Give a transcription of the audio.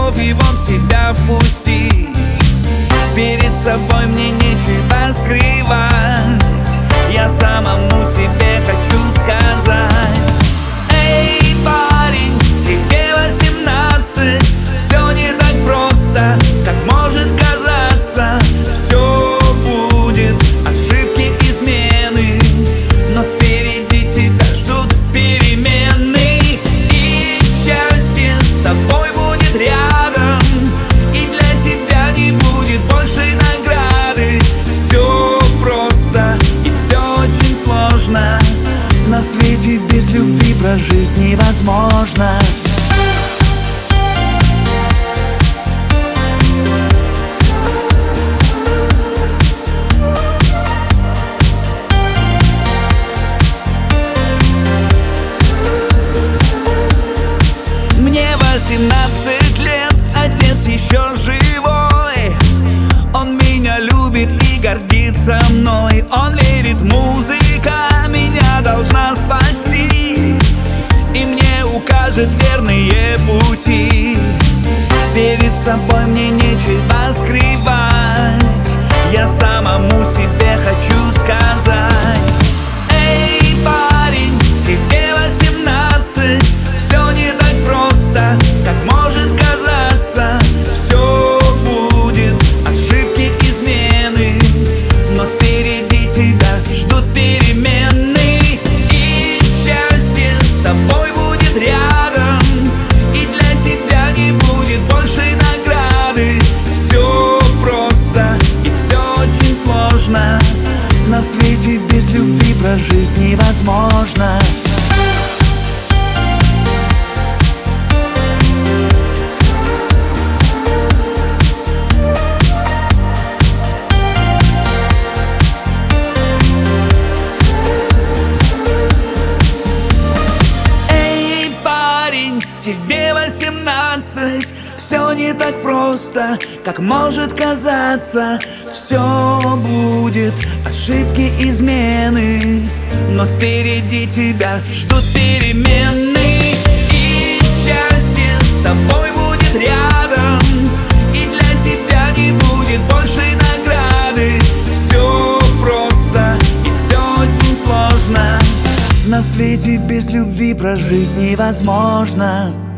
готов его в себя впустить. Перед собой мне нечего скрывать, я самому себе хочу сказать: эй, парень, тебе 18, все не так просто, как может казаться. Все будет, ошибки, измены, но впереди тебя ждут перемены. И счастье с тобой будет рядом, и для тебя не будет больше награды. Все просто и все очень сложно, на свете без любви прожить невозможно. Мне 18 лет, отец еще живой. Он меня любит и гордится мной. Он верит, музыка меня должна спасти и мне укажет верные пути. Перед собой мне нечего скрывать, я самому себе хочу сказать: эй, парень, тебе 18, все не так просто, как может казаться. Все будет, ошибки, измены, но впереди тебя ждут перемены. И счастье с тобой будет рядом, и для тебя не будет больше награды. Все просто и все очень сложно, на свете без любви прожить невозможно. Тебе 18, все не так просто, как может казаться. Все будет, ошибки, измены, но впереди тебя ждут перемены. И счастье с тобой будет рядом, и для тебя не будет больше награды. Все просто и все очень сложно, на свете без любви прожить невозможно.